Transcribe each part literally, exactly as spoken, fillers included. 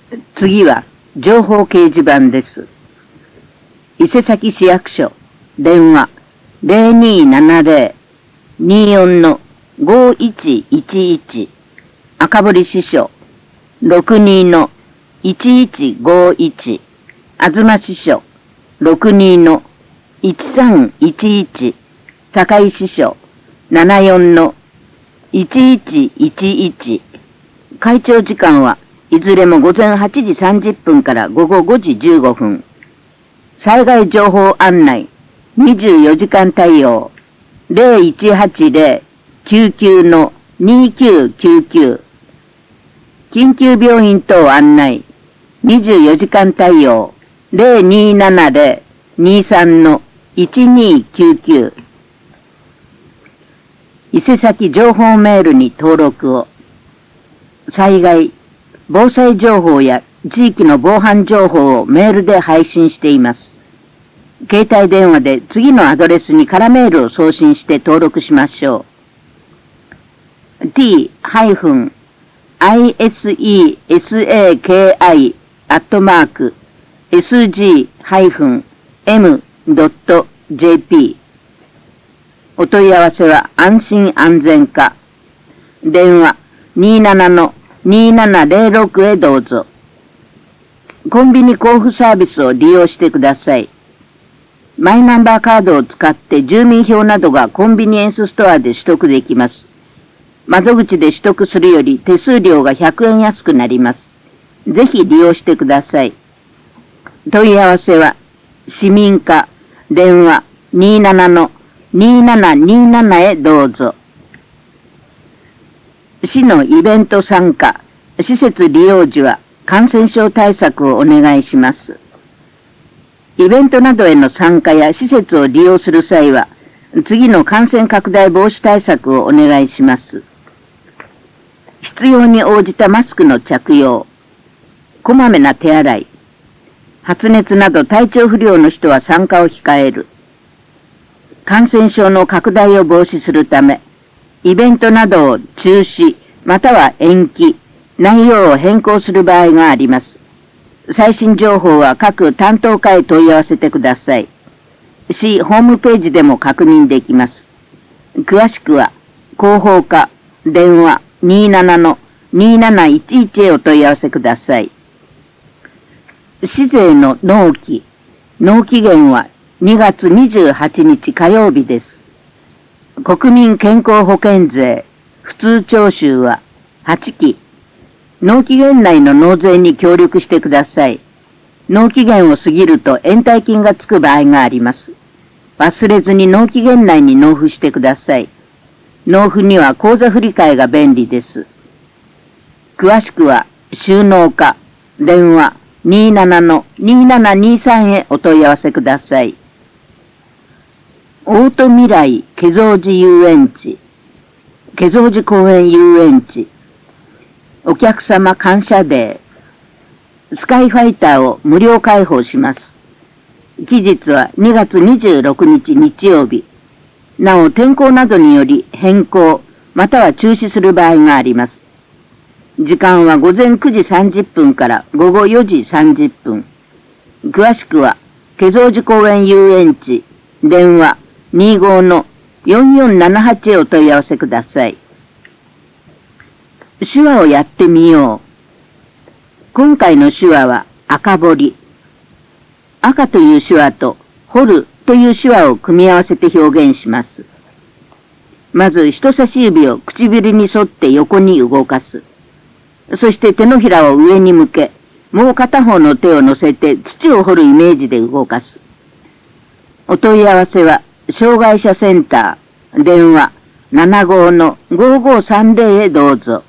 次は情報掲示板です。伊勢崎市役所、電話 ゼロにーななゼロ にーよん のごいちいちいち、赤堀支所、ろくにーのいちいちごいち、東支所、ろくにーのいちさんいちいち、堺支所、ななよんのいちいちいちいち、会長時間はいずれも午前はちじさんじゅっぷんから午後ごじじゅうごふん。災害情報案内にじゅうよじかん対応 ゼロいちはちゼロ きゅうきゅう のにきゅうきゅうきゅう。緊急病院等案内にじゅうよじかん対応 ゼロにーななゼロ にーさん のいちにーきゅうきゅう。伊勢崎情報メールに登録を。災害、防災情報や地域の防犯情報をメールで配信しています。携帯電話で次のアドレスに空メールを送信して登録しましょう。ティー アイエスイーエスエーケーアイ アットマーク エスジー エム ドット ジェーピー。お問い合わせは安心安全課。電話にーななのにーななゼロろくへどうぞ。コンビニ交付サービスを利用してください。マイナンバーカードを使って住民票などがコンビニエンスストアで取得できます。窓口で取得するより手数料がひゃくえん安くなります。ぜひ利用してください。問い合わせは市民課電話にーななのにーななにーななへどうぞ。市のイベント参加、施設利用時は感染症対策をお願いします。イベントなどへの参加や施設を利用する際は、次の感染拡大防止対策をお願いします。必要に応じたマスクの着用、こまめな手洗い、発熱など体調不良の人は参加を控える。感染症の拡大を防止するため、イベントなどを中止、または延期、内容を変更する場合があります。最新情報は各担当課へ問い合わせてください。市ホームページでも確認できます。詳しくは、広報課、電話にーななのにーなないちいちへお問い合わせください。市税の納期、納期限はにがつにじゅうはちにち火曜日です。国民健康保険税、普通徴収ははちき。納期限内の納税に協力してください。納期限を過ぎると延滞金がつく場合があります。忘れずに納期限内に納付してください。納付には口座振替が便利です。詳しくは収納課、電話にーななのにーななにーさんへお問い合わせください。大戸未来華蔵寺遊園地、華蔵寺公園遊園地、お客様感謝デー、スカイファイターを無料開放します。期日はにがつにじゅうろくにち日曜日。なお天候などにより変更、または中止する場合があります。時間はごぜんくじさんじゅっぷんからごごよじさんじゅっぷん。詳しくは、華蔵寺公園遊園地、電話にーごのよんよんななはちへお問い合わせください。手話をやってみよう。今回の手話は赤彫り。赤という手話と彫るという手話を組み合わせて表現します。まず人差し指を唇に沿って横に動かす。そして手のひらを上に向け、もう片方の手を乗せて土を掘るイメージで動かす。お問い合わせは障害者センター、電話ななごのごごさんぜろへどうぞ。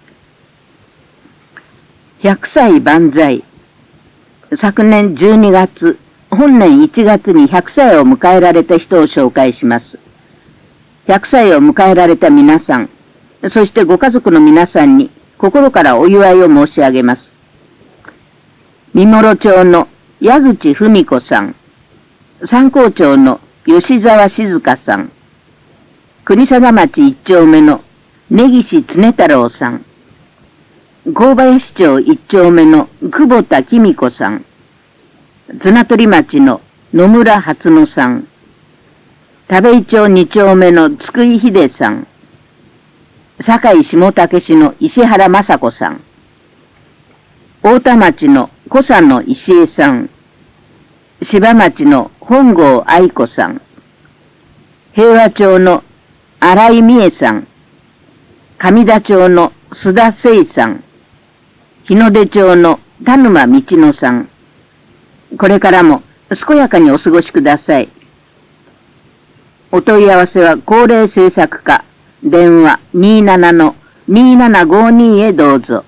ひゃくさい万歳。昨年じゅうにがつ、本年いちがつにひゃくさいを迎えられた人を紹介します。ひゃくさいを迎えられた皆さん、そしてご家族の皆さんに心からお祝いを申し上げます。三諸町の矢口文子さん、三光町の吉沢静香さん、国定町一丁目の根岸常太郎さん、 神林町一丁目の久保田紀美子さん、綱取町の野村初野さん、田部井町二丁目の津久井秀さん、堺下武市の石原雅子さん、大田町の小佐野石江さん、柴町の本郷愛子さん、平和町の新井美恵さん、上田町の須田誠さん、日の出町の田沼道野さん、これからも健やかにお過ごしください。お問い合わせは高齢政策課、電話 にじゅうななのにーななごに へどうぞ。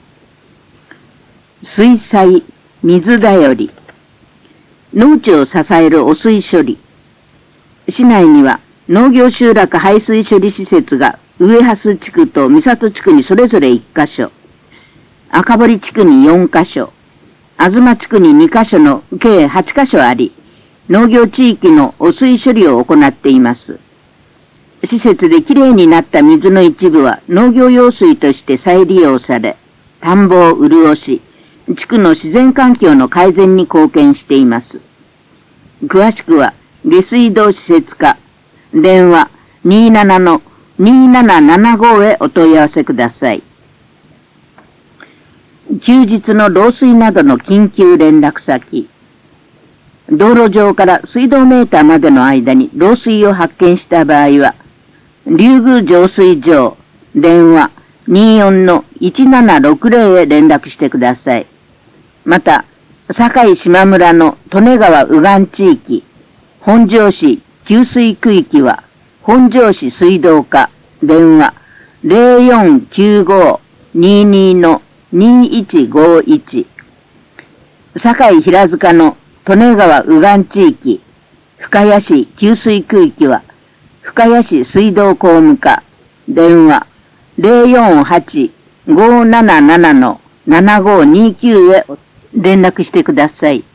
水災、水だより。農地を支える汚水処理。市内には農業集落排水処理施設が上蓮地区と三里地区にそれぞれいっかしょ、赤堀地区によんかしょ、東地区ににかしょの計はちかしょあり、農業地域の汚水処理を行っています。施設できれいになった水の一部は農業用水として再利用され、田んぼを潤し、地区の自然環境の改善に貢献しています。詳しくは、下水道施設課、電話 にじゅうななのにーななななご へお問い合わせください。休日の漏水などの緊急連絡先。道路上から水道メーターまでの間に漏水を発見した場合は、竜宮浄水場、電話 にじゅうよんのいちななろくぜろ へ連絡してください。また、堺島村の利根川右岸地域、本庄市給水区域は、本庄市水道課、電話 ゼロよんきゅうごにーにーのにいちごいち。堺平塚の利根川右岸地域、深谷市給水区域は、深谷市水道工務課、電話ゼロよんはちごーなななのななごーにーきゅうへ連絡してください。